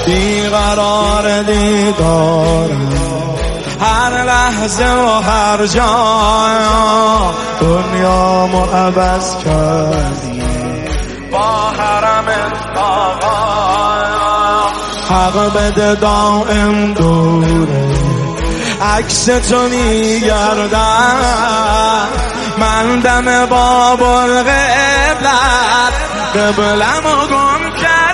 بیقرار دیدارم هر لحظه و هر جا، دنیامو عوض کردی با حرم آقا. حق بده دائم دوره عکس تو میگردم، من دم باب القبلت قبلمو گم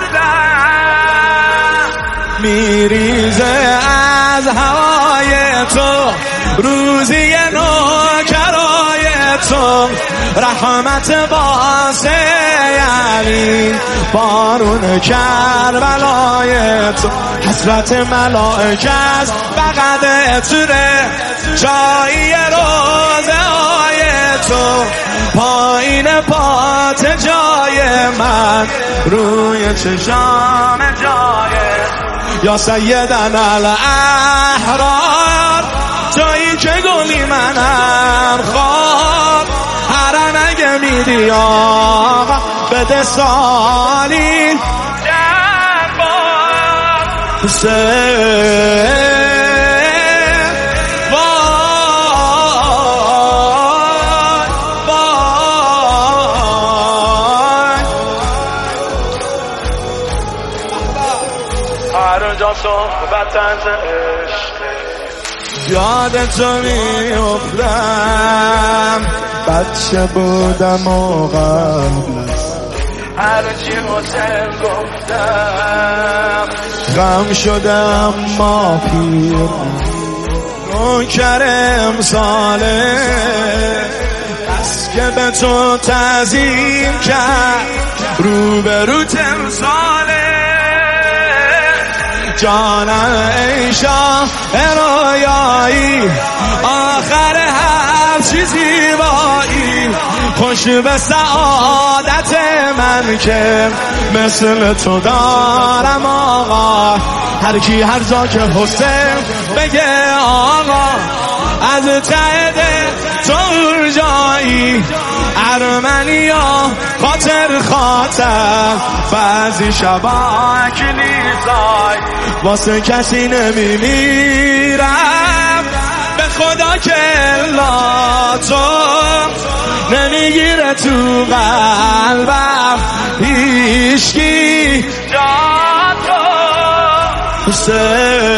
کردم. میریزه از هوای تو روزی نوکرای تو، رحمت واسه علی بارون کربلای تو. حسرت ملائکه است بغد توره جایی روزه های تو، پایین پات جای من روی چشام جای یا سیدنا الاحرار، جایی که گلی منم خواب. هر اگه میدی آقا بده سالی در بار حسین. هر جا صحبت از عشق یاد تو میافتم، بچه بودم و قبل از هرچی حسین گفتم، غم شدم ما پیر نوکر امساله، بس که به تو تعظیم کرد روبرو تمثاله. جانم ای شاه رویایی، آخر هر چیزی زیبایی، خوش به سعادت من که مثل تو دارم آقا. هر کی هر جا که حسین بگه آقا، از ته تو جایی ارمنیا خاطر خاطر، بعضی شبا کلیسای واسه کسی نمیمیرم، به خدا که الا تو نمیگیره تو قلبم هیچکی جا تو حسین.